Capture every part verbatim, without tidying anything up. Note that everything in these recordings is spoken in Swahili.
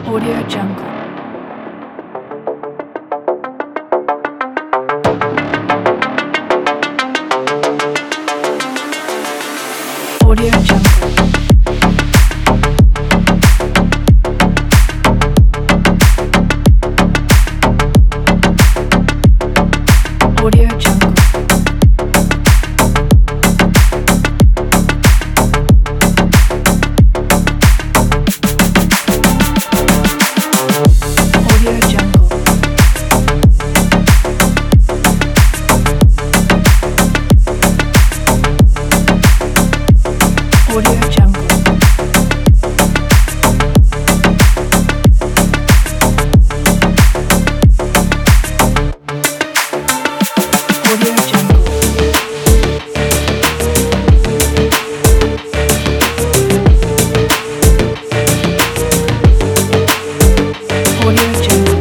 Audio Jungle. Audio Jungle. Audio Jungle. Audio Jungle. Audio Jungle. Audio Jungle. Audio Jungle.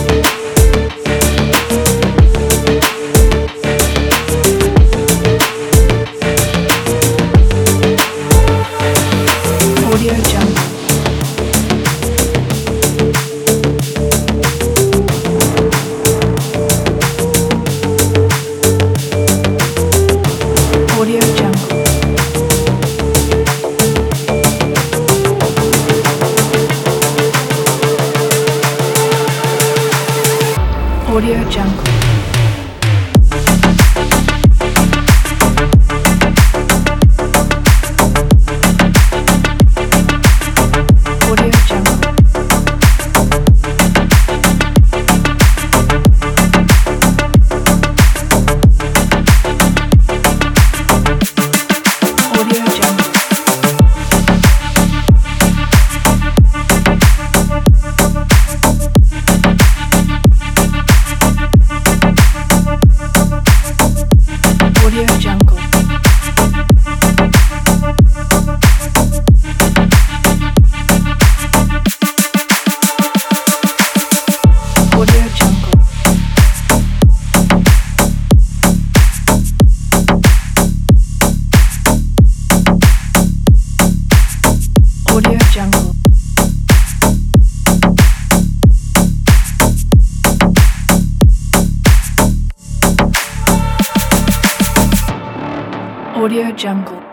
Audio Jungle. Audio Jungle. Audio Jungle. Audio Jungle. Audio Jungle. Audio Jungle. Audio Jungle. Audio Jungle. Audio Jungle.